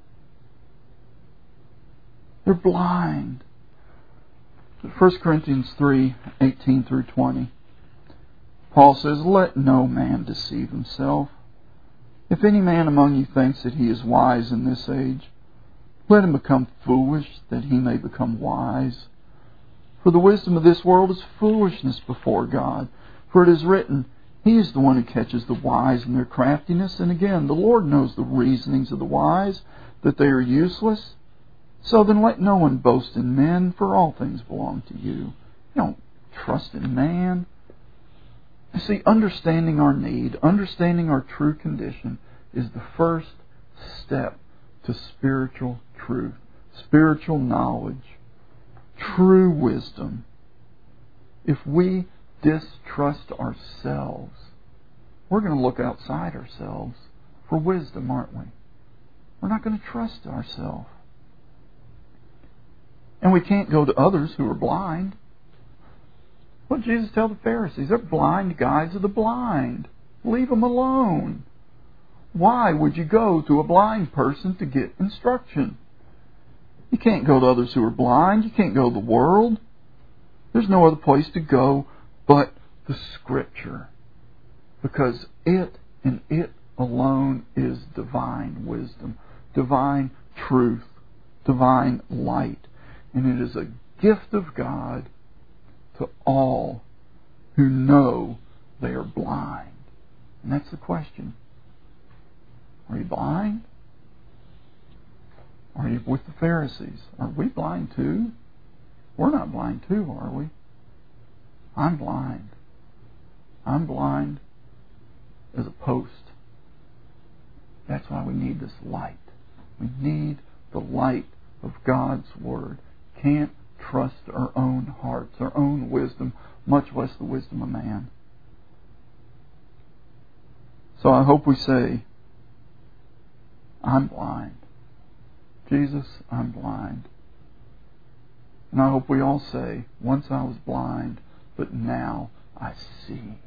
They're blind. 1 Corinthians 3:18 through 20. Paul says, let no man deceive himself. If any man among you thinks that he is wise in this age, let him become foolish, that he may become wise. For the wisdom of this world is foolishness before God. For it is written, He is the one who catches the wise in their craftiness. And again, the Lord knows the reasonings of the wise, that they are useless. So then let no one boast in men, for all things belong to you. You don't trust in man. You see, understanding our need, understanding our true condition, is the first step to spiritual truth, spiritual knowledge, true wisdom. If we distrust ourselves, we're going to look outside ourselves for wisdom, aren't we? We're not going to trust ourselves. And we can't go to others who are blind. What did Jesus tell the Pharisees? They're blind guides of the blind. Leave them alone. Why would you go to a blind person to get instruction? You can't go to others who are blind. You can't go to the world. There's no other place to go but the Scripture. Because it and it alone is divine wisdom, divine truth, divine light. And it is a gift of God to all who know they are blind. And that's the question. Are you blind? Are you with the Pharisees? Are we blind too? We're not blind too, are we? I'm blind. I'm blind as a post. That's why we need this light. We need the light of God's Word. Can't trust our own hearts, our own wisdom, much less the wisdom of man. So I hope we say, I'm blind. Jesus, I'm blind. And I hope we all say, once I was blind, but now I see.